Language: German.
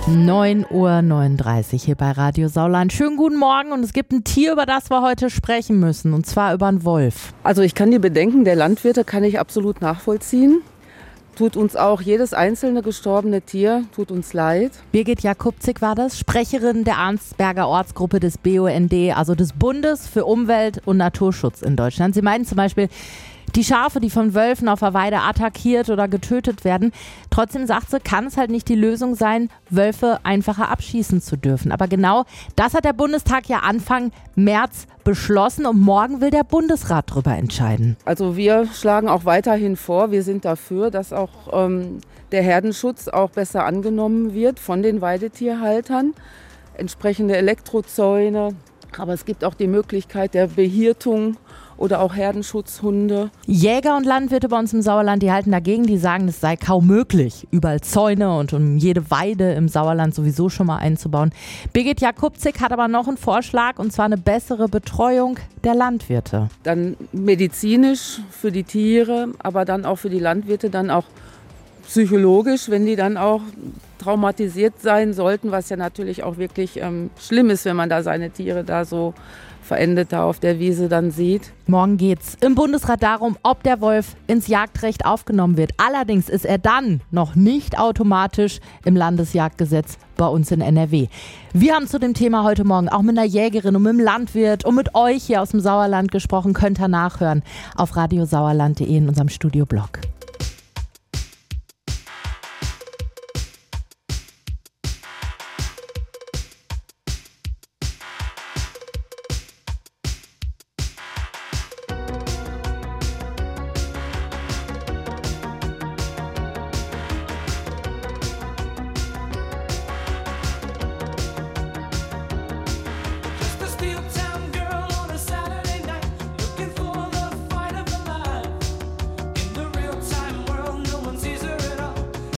9:39 Uhr hier bei Radio Sauerland. Schönen guten Morgen und es gibt ein Tier, über das wir heute sprechen müssen, und zwar über einen Wolf. Also ich kann die Bedenken der Landwirte kann ich absolut nachvollziehen. Tut uns auch jedes einzelne gestorbene Tier, tut uns leid. Birgit Jakubczyk war das, Sprecherin der Arnsberger Ortsgruppe des BUND, also des Bundes für Umwelt und Naturschutz in Deutschland. Sie meinen zum Beispiel, die Schafe, die von Wölfen auf der Weide attackiert oder getötet werden. Trotzdem sagt sie, kann es halt nicht die Lösung sein, Wölfe einfacher abschießen zu dürfen. Aber genau das hat der Bundestag ja Anfang März beschlossen und morgen will der Bundesrat darüber entscheiden. Also wir schlagen auch weiterhin vor, wir sind dafür, dass auch der Herdenschutz auch besser angenommen wird von den Weidetierhaltern. Entsprechende Elektrozäune, aber es gibt auch die Möglichkeit der Behirtung oder auch Herdenschutzhunde. Jäger und Landwirte bei uns im Sauerland, die halten dagegen, die sagen, es sei kaum möglich, überall Zäune und um jede Weide im Sauerland sowieso schon mal einzubauen. Birgit Jakubczyk hat aber noch einen Vorschlag, und zwar eine bessere Betreuung der Landwirte. Dann medizinisch für die Tiere, aber dann auch für die Landwirte, dann auch psychologisch, wenn die dann auch traumatisiert sein sollten, was ja natürlich auch wirklich schlimm ist, wenn man da seine Tiere da so verendet da auf der Wiese dann sieht. Morgen geht's im Bundesrat darum, ob der Wolf ins Jagdrecht aufgenommen wird. Allerdings ist er dann noch nicht automatisch im Landesjagdgesetz bei uns in NRW. Wir haben zu dem Thema heute Morgen auch mit einer Jägerin und mit einem Landwirt und mit euch hier aus dem Sauerland gesprochen. Könnt ihr nachhören auf radiosauerland.de in unserem Studioblog.